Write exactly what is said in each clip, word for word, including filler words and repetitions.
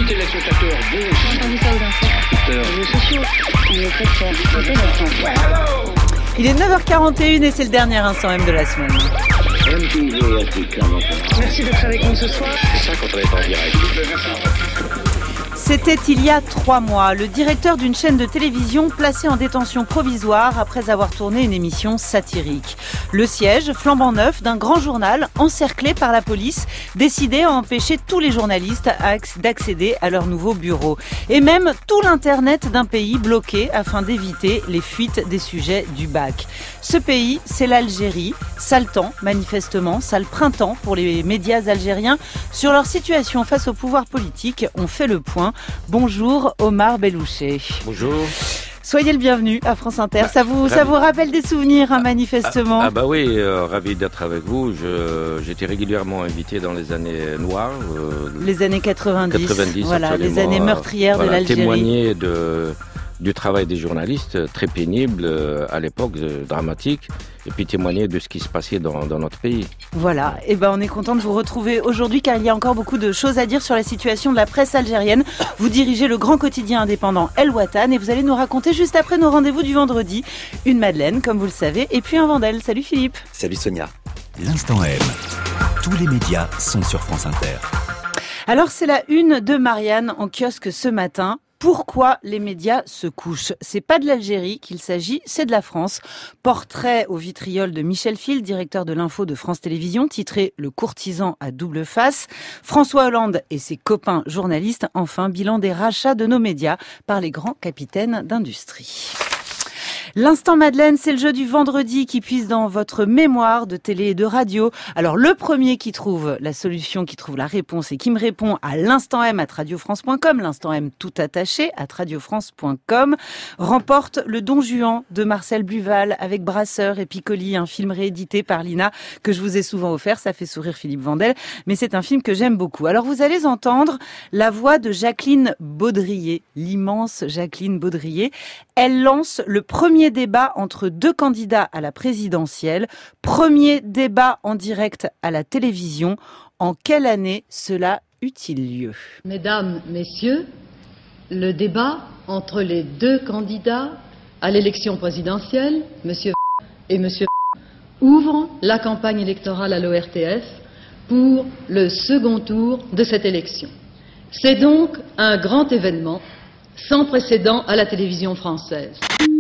téléspectateurs, bonjour. J'ai entendu ça aux infos. Les réseaux sociaux, on est très fiers. C'est intéressant. Il est neuf heures quarante et une et c'est le dernier instant M de la semaine. Merci d'être avec nous ce soir. C'est ça quand on est en direct. C'était il y a trois mois, le directeur d'une chaîne de télévision placé en détention provisoire après avoir tourné une émission satirique. Le siège, flambant neuf, d'un grand journal encerclé par la police, décidé à empêcher tous les journalistes d'accéder à leur nouveau bureau. Et même tout l'internet d'un pays bloqué afin d'éviter les fuites des sujets du bac. Ce pays, c'est l'Algérie. Sale temps, manifestement, sale printemps pour les médias algériens. Sur leur situation face au pouvoir politique, on fait le point. Bonjour Omar Bellouché. Bonjour. Soyez le bienvenu à France Inter. Bah, ça vous, ça vous rappelle des souvenirs, hein, manifestement. Ah, ah bah oui, euh, ravi d'être avec vous. Je, j'étais régulièrement invité dans les années noires. Euh, les années quatre-vingt-dix. quatre-vingt-dix, voilà, les années meurtrières voilà, de l'Algérie. Témoigner de, du travail des journalistes, très pénible euh, à l'époque, euh, dramatique. Et puis témoigner de ce qui se passait dans, dans notre pays. Voilà, et ben on est content de vous retrouver aujourd'hui car il y a encore beaucoup de choses à dire sur la situation de la presse algérienne. Vous dirigez le grand quotidien indépendant El Watan et vous allez nous raconter juste après nos rendez-vous du vendredi une Madeleine, comme vous le savez, et puis un Vandel. Salut Philippe. Salut Sonia. L'Instant M. Tous les médias sont sur France Inter. Alors c'est la une de Marianne en kiosque ce matin. Pourquoi les médias se couchent? C'est pas de l'Algérie qu'il s'agit, c'est de la France. Portrait au vitriol de Michel Fil, directeur de l'info de France Télévisions, titré « Le courtisan à double face ». François Hollande et ses copains journalistes, enfin, bilan des rachats de nos médias par les grands capitaines d'industrie. L'instant Madeleine, c'est le jeu du vendredi qui puise dans votre mémoire de télé et de radio. Alors le premier qui trouve la solution, qui trouve la réponse et qui me répond à l'instant M à radiofrance point com, l'instant M tout attaché à radiofrance point com, remporte le Don Juan de Marcel Bluval avec Brasseur et Piccoli, un film réédité par Lina que je vous ai souvent offert. Ça fait sourire Philippe Vandel, mais c'est un film que j'aime beaucoup. Alors vous allez entendre la voix de Jacqueline Baudrier, l'immense Jacqueline Baudrier. Elle lance le premier débat entre deux candidats à la présidentielle. Premier débat en direct à la télévision. En quelle année cela eut-il lieu? Mesdames, Messieurs, le débat entre les deux candidats à l'élection présidentielle, Monsieur et Monsieur ouvre la campagne électorale à l'O R T F pour le second tour de cette élection. C'est donc un grand événement sans précédent à la télévision française.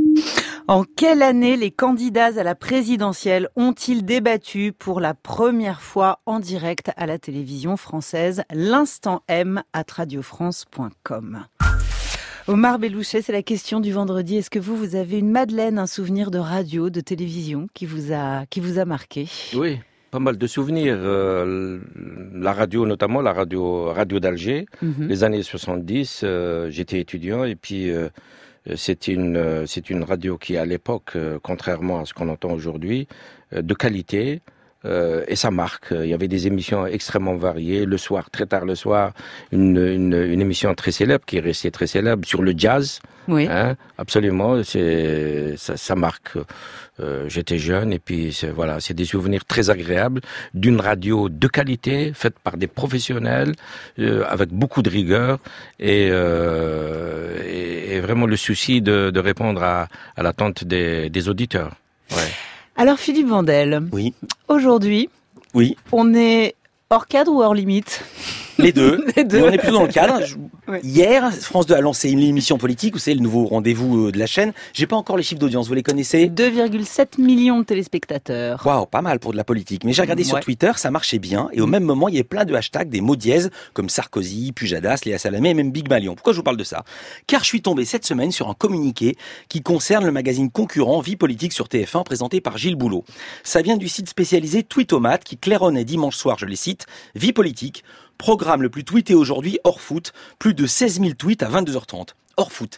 En quelle année les candidats à la présidentielle ont-ils débattu pour la première fois en direct à la télévision française? L'instant M à radiofrance point com. Omar Bellouché, c'est la question du vendredi. Est-ce que vous, vous avez une Madeleine, un souvenir de radio, de télévision qui vous a, qui vous a marqué? Oui, pas mal de souvenirs. Euh, la radio, notamment la radio, radio d'Alger, mm-hmm. les années soixante-dix, euh, j'étais étudiant et puis... Euh, C'est une, c'est une radio qui, à l'époque, euh, contrairement à ce qu'on entend aujourd'hui, euh, de qualité, euh, et ça marque. Il y avait des émissions extrêmement variées. Le soir, très tard le soir, une, une, une émission très célèbre, qui est restée très célèbre, sur le jazz. Oui. Hein, absolument, c'est, ça, ça marque. Euh, j'étais jeune, et puis c'est, voilà, c'est des souvenirs très agréables d'une radio de qualité, faite par des professionnels, euh, avec beaucoup de rigueur, et, euh, et, et vraiment le souci de, de répondre à, à l'attente des, des auditeurs. Ouais. Alors Philippe Vandel, oui. Aujourd'hui, oui. on est hors cadre ou hors limite? Les deux. Les deux. Mais on est plutôt dans le cadre. Je... Oui. Hier, France deux a lancé une émission politique, vous savez, le nouveau rendez-vous de la chaîne. J'ai pas encore les chiffres d'audience, vous les connaissez? deux virgule sept millions de téléspectateurs. Waouh, pas mal pour de la politique. Mais j'ai regardé ouais. sur Twitter, ça marchait bien. Et au même moment, il y avait plein de hashtags, des mots dièses, comme Sarkozy, Pujadas, Léa Salamé et même Big Malion. Pourquoi je vous parle de ça? Car je suis tombé cette semaine sur un communiqué qui concerne le magazine concurrent Vie Politique sur T F un, présenté par Gilles Boulot. Ça vient du site spécialisé Tweetomat, qui claironnait dimanche soir, je les cite, Vie Politique, programme le plus tweeté aujourd'hui hors foot, plus de seize mille tweets à vingt-deux heures trente. Hors foot.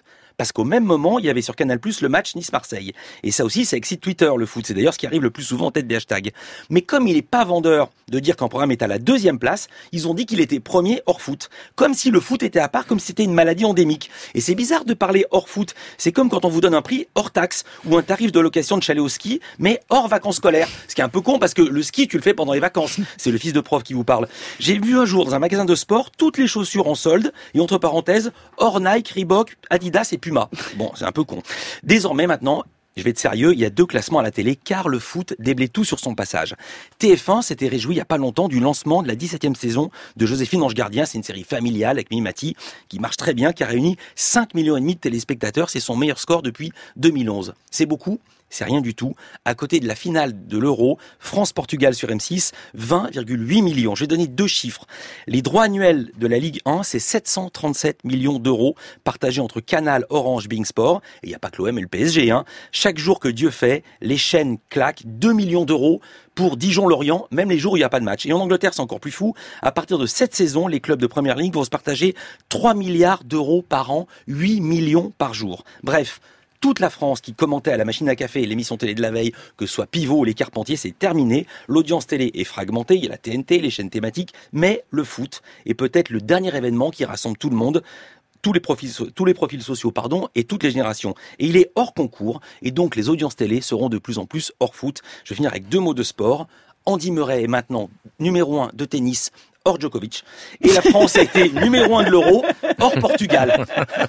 parce qu'au même moment, il y avait sur Canal plus, le match Nice-Marseille. Et ça aussi, ça excite Twitter, le foot. C'est d'ailleurs ce qui arrive le plus souvent en tête des hashtags. Mais comme il est pas vendeur de dire qu'un programme est à la deuxième place, ils ont dit qu'il était premier hors foot. Comme si le foot était à part, comme si c'était une maladie endémique. Et c'est bizarre de parler hors foot. C'est comme quand on vous donne un prix hors taxe ou un tarif de location de chalet au ski, mais hors vacances scolaires. Ce qui est un peu con parce que le ski, tu le fais pendant les vacances. C'est le fils de prof qui vous parle. J'ai vu un jour dans un magasin de sport toutes les chaussures en solde et entre parenthèses, hors Nike, Reebok, Adidas et Puma. Bon, c'est un peu con. Désormais maintenant, je vais être sérieux, il y a deux classements à la télé car le foot déblaye tout sur son passage. T F un s'était réjoui il y a pas longtemps du lancement de la dix-septième saison de Joséphine Ange Gardien. C'est une série familiale avec Mimati qui marche très bien, qui a réuni cinq millions et demi de téléspectateurs. C'est son meilleur score depuis deux mille onze. C'est beaucoup? C'est rien du tout. À côté de la finale de l'Euro, France-Portugal sur M six, vingt virgule huit millions. Je vais donner deux chiffres. Les droits annuels de la Ligue un, c'est sept cent trente-sept millions d'euros partagés entre Canal, Orange, Bein Sport. Et il n'y a pas que l'O M et le P S G. Hein. Chaque jour que Dieu fait, les chaînes claquent deux millions d'euros pour Dijon-Lorient, même les jours où il n'y a pas de match. Et en Angleterre, c'est encore plus fou. À partir de cette saison, les clubs de Première Ligue vont se partager trois milliards d'euros par an, huit millions par jour. Bref, toute la France qui commentait à la machine à café l'émission télé de la veille, que ce soit Pivot ou les Carpentiers, c'est terminé. L'audience télé est fragmentée, il y a la T N T, les chaînes thématiques, mais le foot est peut-être le dernier événement qui rassemble tout le monde, tous les profils, tous les profils sociaux, pardon, et toutes les générations. Et il est hors concours, et donc les audiences télé seront de plus en plus hors foot. Je vais finir avec deux mots de sport. Andy Murray est maintenant numéro un de tennis, hors Djokovic, et la France a été numéro un de l'Euro, hors Portugal.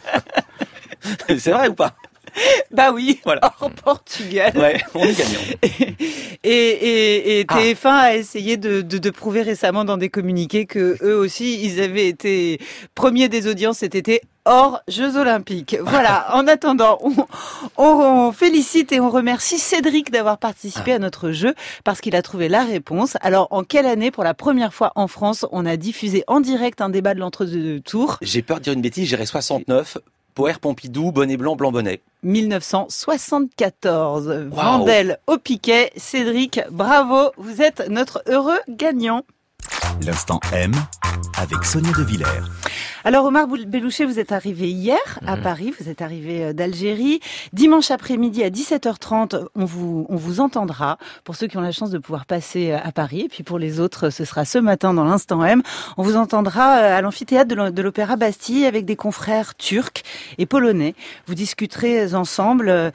C'est vrai ou pas ? Bah oui, voilà. Hors Portugal. Ouais, on est gagnant. Et, et, et T F un ah. a essayé de, de, de prouver récemment dans des communiqués que eux aussi, ils avaient été premiers des audiences cet été hors Jeux Olympiques. Voilà. En attendant, on, on, on félicite et on remercie Cédric d'avoir participé à notre jeu parce qu'il a trouvé la réponse. Alors, en quelle année, pour la première fois en France, on a diffusé en direct un débat de l'entre-deux tours ? J'ai peur de dire une bêtise, j'irai soixante-neuf. Poher, Pompidou, Bonnet Blanc, Blanc Bonnet. dix-neuf cent soixante-quatorze. Wow. Vandel au piquet. Cédric, bravo, vous êtes notre heureux gagnant. L'instant M avec Sonia De Villers. Alors Omar Bellouchet, vous êtes arrivé hier à mmh. Paris, vous êtes arrivé d'Algérie. Dimanche après-midi à dix-sept heures trente, on vous, on vous entendra. Pour ceux qui ont la chance de pouvoir passer à Paris, et puis pour les autres, ce sera ce matin dans l'Instant M. On vous entendra à l'amphithéâtre de l'Opéra Bastille avec des confrères turcs et polonais. Vous discuterez ensemble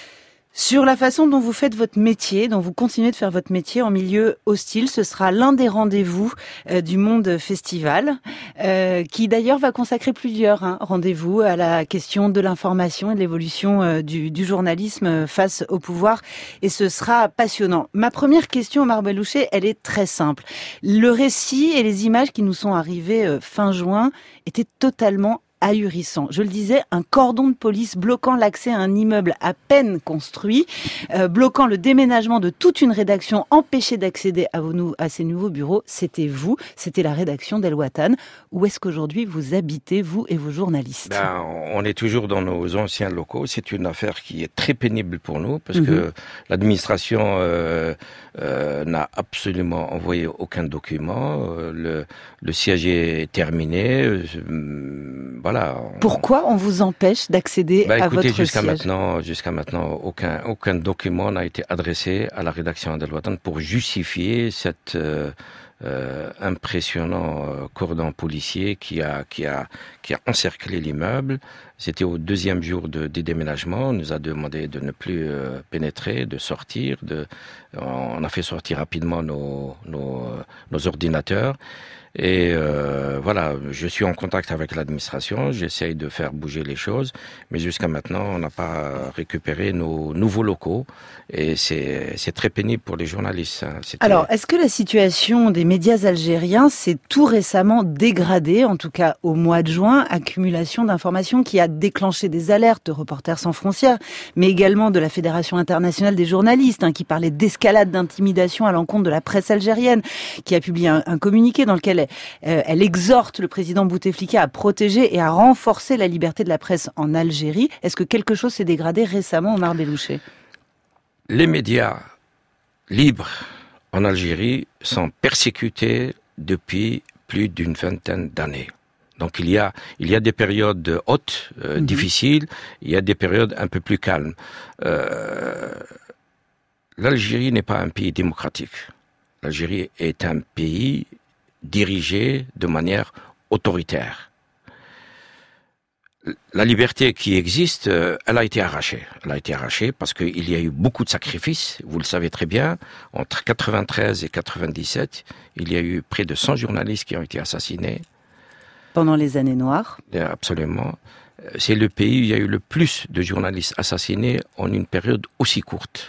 sur la façon dont vous faites votre métier, dont vous continuez de faire votre métier en milieu hostile. Ce sera l'un des rendez-vous euh, du Monde Festival, euh, qui d'ailleurs va consacrer plusieurs hein, rendez-vous à la question de l'information et de l'évolution euh, du, du journalisme face au pouvoir. Et ce sera passionnant. Ma première question, Omar Bellouchet, elle est très simple. Le récit et les images qui nous sont arrivées euh, fin juin étaient totalement ahurissant. Je le disais, un cordon de police bloquant l'accès à un immeuble à peine construit, euh, bloquant le déménagement de toute une rédaction empêchée d'accéder à, vos, à ces nouveaux bureaux. C'était vous, c'était la rédaction d'El Watan. Où est-ce qu'aujourd'hui vous habitez, vous et vos journalistes ? Ben, on est toujours dans nos anciens locaux. C'est une affaire qui est très pénible pour nous parce mm-hmm. que l'administration euh, euh, n'a absolument envoyé aucun document. Euh, le, le siège est terminé. Euh, Voilà. On... Pourquoi on vous empêche d'accéder bah, à écoutez, votre jusqu'à siège ? maintenant, jusqu'à maintenant, aucun aucun document n'a été adressé à la rédaction d'El Watan pour justifier cette euh, euh, impressionnant euh, cordon policier qui a qui a qui a encerclé l'immeuble. C'était au deuxième jour de, des déménagements. On nous a demandé de ne plus euh, pénétrer, de sortir. De, on a fait sortir rapidement nos nos, nos ordinateurs. Et euh, voilà, je suis en contact avec l'administration, j'essaye de faire bouger les choses, mais jusqu'à maintenant, on n'a pas récupéré nos nouveaux locaux, et c'est, c'est très pénible pour les journalistes. Hein. Alors, est-ce que la situation des médias algériens s'est tout récemment dégradée, en tout cas au mois de juin, accumulation d'informations qui a déclenché des alertes de Reporters sans frontières, mais également de la Fédération internationale des journalistes, hein, qui parlait d'escalade d'intimidation à l'encontre de la presse algérienne, qui a publié un, un communiqué dans lequel elle, euh, elle exhorte le président Bouteflika à protéger et à renforcer la liberté de la presse en Algérie. Est-ce que quelque chose s'est dégradé récemment, Omar Bellouchet ? Les médias libres en Algérie sont persécutés depuis plus d'une vingtaine d'années. Donc il y a il y a des périodes hautes, euh, mmh. difficiles, il y a des périodes un peu plus calmes. Euh, L'Algérie n'est pas un pays démocratique. L'Algérie est un pays dirigé de manière autoritaire. La liberté qui existe, elle a été arrachée. Elle a été arrachée parce qu'il y a eu beaucoup de sacrifices, vous le savez très bien. Entre quatre-vingt-treize et quatre-vingt-dix-sept, il y a eu près de cent journalistes qui ont été assassinés. Pendant les années noires. Absolument. C'est le pays où il y a eu le plus de journalistes assassinés en une période aussi courte.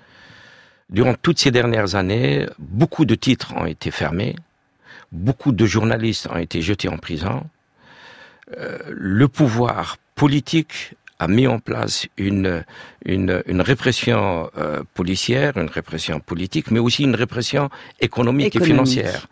Durant toutes ces dernières années, beaucoup de titres ont été fermés, beaucoup de journalistes ont été jetés en prison. Euh, le pouvoir politique a mis en place une une, une répression euh, policière, une répression politique, mais aussi une répression économique, économique. et financière.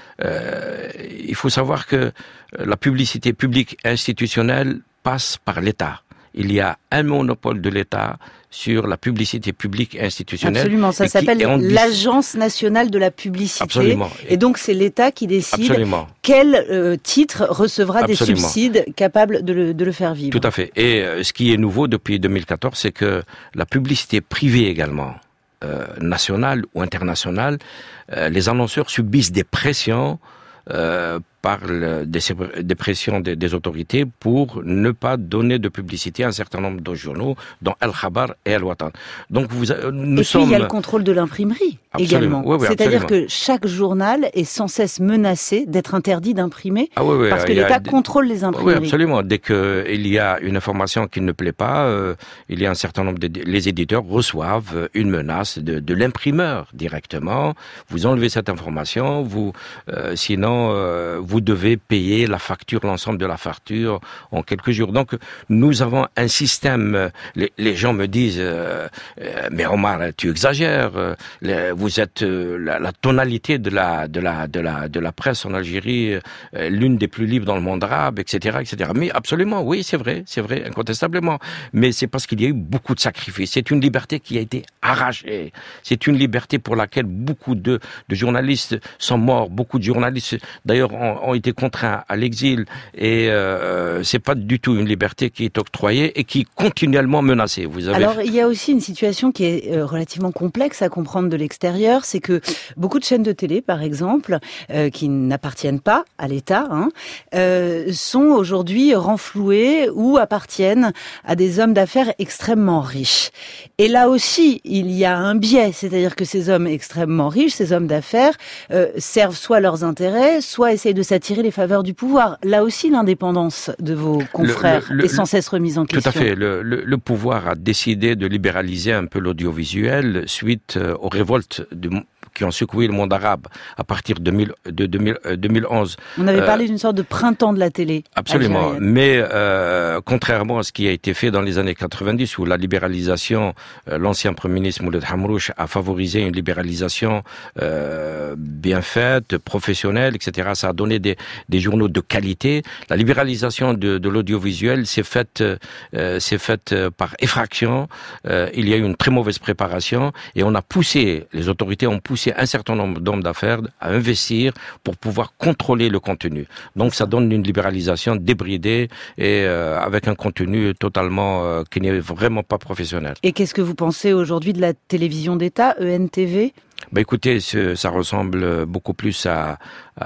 Euh, il faut savoir que la publicité publique institutionnelle passe par l'État. Il y a un monopole de l'État sur la publicité publique institutionnelle. Absolument, ça s'appelle l'Agence nationale de la publicité. Absolument. Et donc c'est l'État qui décide Absolument. quel euh, titre recevra Absolument. des subsides capables de le, de le faire vivre. Tout à fait. Et euh, ce qui est nouveau depuis deux mille quatorze, c'est que la publicité privée également, euh, nationale ou internationale, euh, les annonceurs subissent des pressions euh, par le, des, des pressions des, des autorités pour ne pas donner de publicité à un certain nombre de journaux, dont Al Khabar et Al Watan. Donc vous, nous et sommes... puis il y a le contrôle de l'imprimerie également. Oui, oui, c'est-à-dire absolument. que chaque journal est sans cesse menacé d'être interdit d'imprimer ah, oui, oui, parce que l'État des... contrôle les imprimeries. Oui, absolument. Dès qu'il y a une information qui ne plaît pas, euh, il y a un certain nombre de... Les éditeurs reçoivent une menace de, de l'imprimeur directement. Vous enlevez cette information, vous, euh, sinon euh, vous devez payer la facture, l'ensemble de la facture en quelques jours. Donc nous avons un système, les, les gens me disent euh, euh, mais Omar, tu exagères, euh, les, vous êtes euh, la, la tonalité de la de la de la de la presse en Algérie euh, l'une des plus libres dans le monde arabe, et cetera, et cetera. Mais absolument, oui, c'est vrai, c'est vrai, incontestablement. Mais c'est parce qu'il y a eu beaucoup de sacrifices. C'est une liberté qui a été arrachée. C'est une liberté pour laquelle beaucoup de de journalistes sont morts. Beaucoup de journalistes, d'ailleurs, ont, ont été contraints à l'exil. Et euh, c'est pas du tout une liberté qui est octroyée et qui est continuellement menacée. Vous avez... Alors, il y a aussi une situation qui est euh, relativement complexe à comprendre de l'extérieur, c'est que beaucoup de chaînes de télé, par exemple, euh, qui n'appartiennent pas à l'État, hein, euh, sont aujourd'hui renflouées ou appartiennent à des hommes d'affaires extrêmement riches. Et là aussi, il y a un biais, c'est-à-dire que ces hommes extrêmement riches, ces hommes d'affaires, euh, servent soit leurs intérêts, soit essayent de s'attirer les faveurs du pouvoir. Là aussi, l'indépendance de vos confrères le, le, est sans cesse remise en question. Tout à fait. Le, le, le pouvoir a décidé de libéraliser un peu l'audiovisuel suite aux révoltes de qui ont secoué le monde arabe à partir de, mille, de deux mille, deux mille onze. On avait parlé euh, d'une sorte de printemps de la télé. Absolument. Algérienne. Mais euh, contrairement à ce qui a été fait dans les années quatre-vingt-dix, où la libéralisation, euh, l'ancien Premier ministre Mouled Hamrouche a favorisé une libéralisation euh, bien faite, professionnelle, et cetera. Ça a donné des, des journaux de qualité. La libéralisation de, de l'audiovisuel s'est faite, euh, s'est faite par effraction. Euh, il y a eu une très mauvaise préparation et on a poussé, les autorités ont poussé un certain nombre d'hommes d'affaires à investir pour pouvoir contrôler le contenu. Donc ça donne une libéralisation débridée et euh, avec un contenu totalement euh, qui n'est vraiment pas professionnel. Et qu'est-ce que vous pensez aujourd'hui de la télévision d'État, E N T V ? Ben écoutez, ça ressemble beaucoup plus à,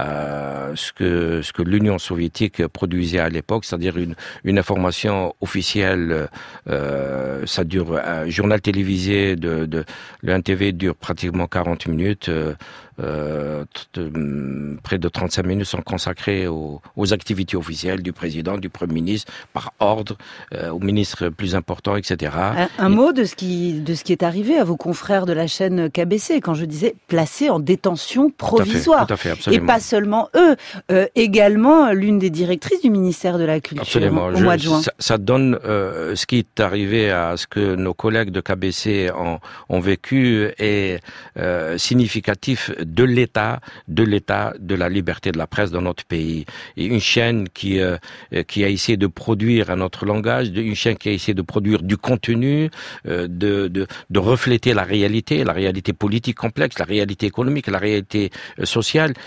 à ce que ce que l'Union soviétique produisait à l'époque, c'est-à-dire une une information officielle. Euh, ça dure un journal télévisé de de le N T V dure pratiquement quarante minutes. Euh, Euh, de, près de trente-cinq minutes sont consacrées aux, aux activités officielles du président, du Premier ministre, par ordre, euh, aux ministres plus importants, et cetera. Un, un Et... mot de ce qui de ce qui est arrivé à vos confrères de la chaîne K B C, quand je disais placés en détention provisoire. Tout à fait, tout à fait, absolument. Et pas seulement eux, euh, également l'une des directrices du ministère de la Culture absolument. au je, mois de juin. Ça, ça donne euh, ce qui est arrivé à ce que nos collègues de K B C ont, ont vécu est euh, significatif de l'État, de l'État, de la liberté de la presse dans notre pays. Et une chaîne qui euh, qui a essayé de produire un autre langage, une chaîne qui a essayé de produire du contenu, euh, de, de de refléter la réalité, la réalité politique complexe, la réalité économique, la réalité euh, sociale. Il y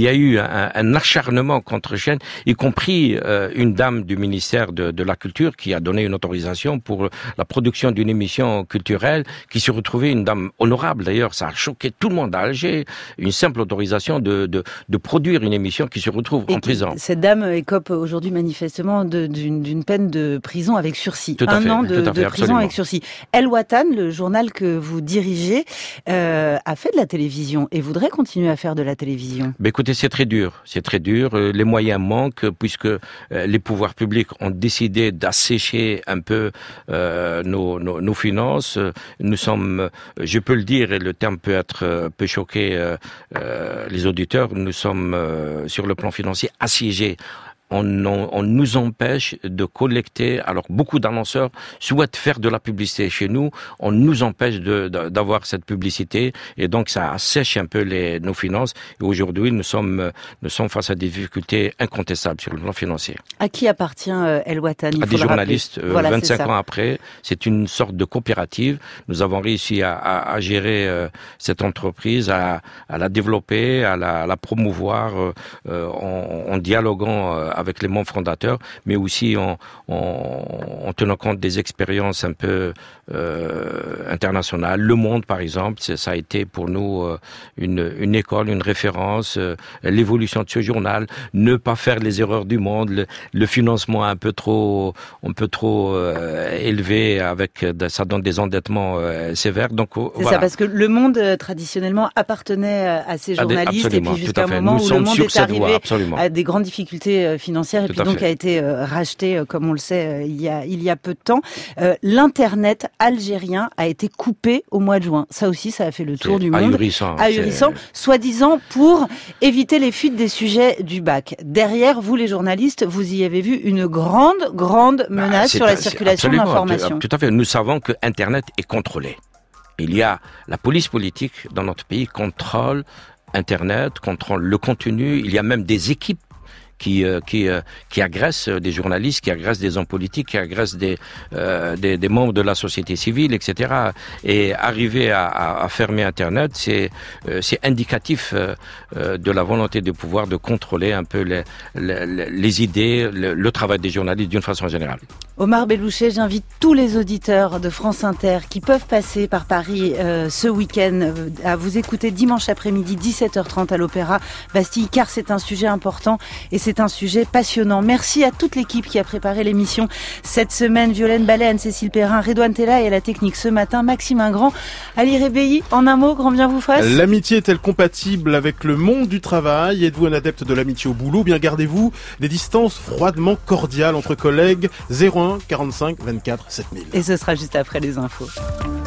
a eu un, un acharnement contre chaîne, y compris euh, une dame du ministère de, de la Culture qui a donné une autorisation pour la production d'une émission culturelle qui se retrouvait, une dame honorable d'ailleurs, ça a choqué tout le monde à Alger, une simple autorisation de, de, de produire une émission qui se retrouve et en prison. Cette dame écope aujourd'hui manifestement de, d'une, d'une peine de prison avec sursis. Tout à un fait, an de, tout à fait, de prison avec sursis. El Watan, le journal que vous dirigez, euh, a fait de la télévision et voudrait continuer à faire de la télévision. Ben écoutez, c'est très dur, c'est très dur. Les moyens manquent puisque les pouvoirs publics ont décidé d'assécher un peu euh, nos, nos, nos finances. Nous sommes, je peux le dire, et le terme peut être peut choquer euh, euh, les auditeurs, nous sommes euh, sur le plan financier assiégés. On, on, on nous empêche de collecter. Alors beaucoup d'annonceurs souhaitent faire de la publicité chez nous. On nous empêche de, de, d'avoir cette publicité et donc ça assèche un peu les, nos finances. Et aujourd'hui, nous sommes, nous sommes face à des difficultés incontestables sur le plan financier. À qui appartient euh, El Watan? À des journalistes. Euh, voilà, vingt-cinq ans après, c'est une sorte de coopérative. Nous avons réussi à, à, à gérer euh, cette entreprise, à, à la développer, à la, à la promouvoir euh, en, en dialoguant euh, avec les membres fondateurs, mais aussi en, en, en tenant compte des expériences un peu euh, internationales. Le Monde, par exemple, ça a été pour nous euh, une, une école, une référence. Euh, l'évolution de ce journal, ne pas faire les erreurs du Monde, le, le financement un peu trop, un peu trop euh, élevé, avec ça donne des endettements euh, sévères. Donc c'est voilà. ça, parce que Le Monde euh, traditionnellement appartenait à ces journalistes, absolument, et puis jusqu'à un fait. moment Nous où Le Monde est arrivé voie, à des grandes difficultés euh, financière et Tout puis donc fait. a été euh, racheté, euh, comme on le sait, euh, il y a il y a peu de temps. Euh, L'internet algérien a été coupé au mois de juin. Ça aussi, ça a fait le tour c'est du monde. Ahurissant. Ahurissant, soi-disant pour éviter les fuites des sujets du bac. Derrière, vous les journalistes, vous y avez vu une grande, grande menace bah, sur la circulation de l'information. Tout à fait. Nous savons que Internet est contrôlé. Il y a la police politique dans notre pays contrôle Internet, contrôle le contenu. Il y a même des équipes qui euh, qui euh, qui agressent des journalistes, qui agressent des hommes politiques, qui agressent des euh, des, des membres de la société civile, et cetera. Et arriver à, à, à fermer Internet, c'est euh, c'est indicatif euh, de la volonté du pouvoir de contrôler un peu les les, les idées, le, le travail des journalistes d'une façon générale. Omar Bellouchet, j'invite tous les auditeurs de France Inter qui peuvent passer par Paris euh, ce week-end euh, à vous écouter dimanche après-midi dix-sept heures trente à l'Opéra Bastille, car c'est un sujet important et c'est C'est un sujet passionnant. Merci à toute l'équipe qui a préparé l'émission cette semaine. Violaine Ballet, Anne-Cécile Perrin, Redouane Tella et à la technique ce matin, Maxime Ingrand. Ali Rebéi, en un mot, grand bien vous fasse. L'amitié est-elle compatible avec le monde du travail? Êtes-vous un adepte de l'amitié au boulot? Bien gardez-vous des distances froidement cordiales entre collègues. zéro un quarante-cinq vingt-quatre sept mille. Et ce sera juste après les infos.